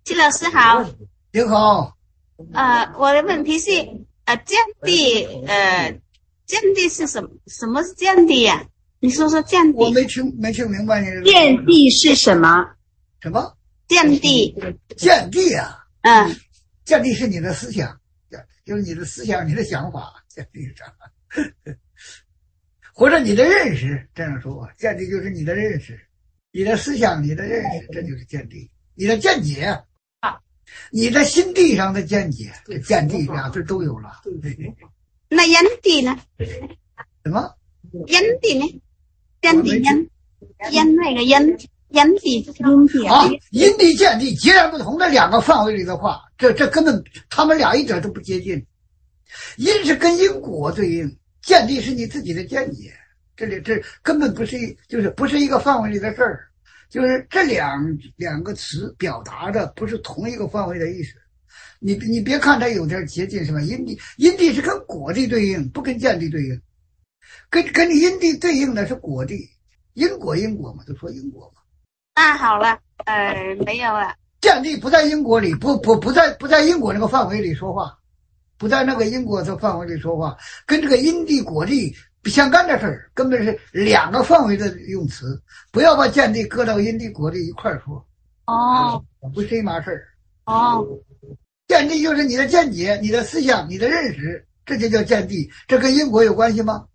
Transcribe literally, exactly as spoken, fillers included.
季老师好。 你好。 呃，我的问题是，呃，见地，呃，见地是什么？什么是见地呀、啊？你说说见地。 我没听没听明白你。 见地是什么？ 什么？ 见地。 见地啊。 嗯。 见地是你的思想，就是你的思想，你的想法，见地是啥？或者你的认识，这样说，见地就是你的认识，你的思想，你的认识，这就是见地。你的见解啊，你的心地上的见解，这见地俩字都有了。 那因地呢？ 什么？ 因地呢？见地因因那个因因地因地啊，因地见地截然不同的两个范围里的话，这这根本他们俩一点都不接近。因是跟因果对应，见地是你自己的见解，这里这根本不是一就是不是一个范围里的事儿，就是这两两个词表达的不是同一个范围的意思。你你别看它有点接近是吧？因地因地是跟果地对应，不跟见地对应。跟跟你因地对应的是果地，因果因果嘛，就说因果嘛。 那好了，呃，没有了。 见地不在因果里，不不不在不在因果那个范围里说话。不在那个因果的范围里说话，跟这个因地果地不相干的事儿，根本是两个范围的用词。不要把见地搁到因地果地一块儿说。 哦， 不是一码事儿。 哦， 见地就是你的见解、你的思想、你的认识，这就叫见地。这跟因果有关系吗？